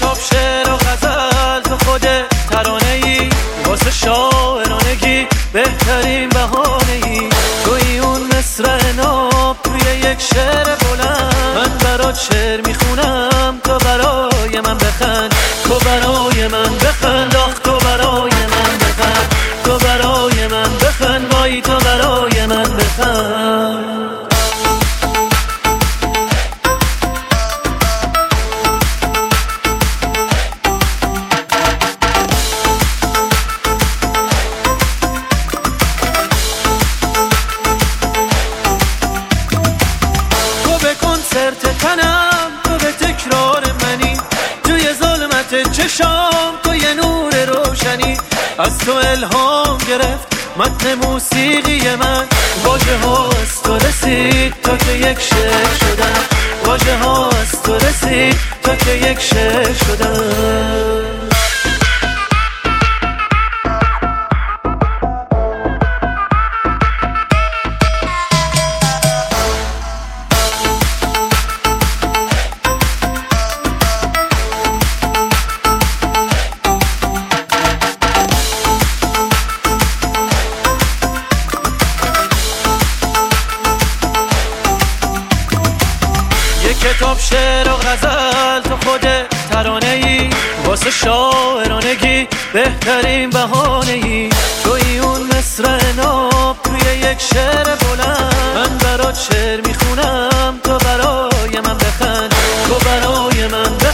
کتاب شعر و غزل تو خودت ترانه‌ای، واسه شاعرانگی بهترین بهانه‌ای. توی اون مصرع ناب توی یک شعر بلند، من برات شعر میخونم تو برای من بخند، تو برای من بخند، آخ تو برای من بخند، تو برای من بخند، وای تو برای من بخند. کنسرت تنم تو به تکرار منی، توی ظلمت چشام تو یه نور روشنی. از تو الهام گرفت متن موسیقی من، واژه ها از تو رسید تا که یک شعر شدم، واژه ها از تو رسید تا که یک شعر شدم. کتاب شعر و غزل تو خودت ترانه‌ای، واسه شاعرانگی بهترین بهانه‌ای. توی اون مصرع ناب توی یک شعر بلند، من برات شعر میخونم تو برای من بخند، تو برای من بخند.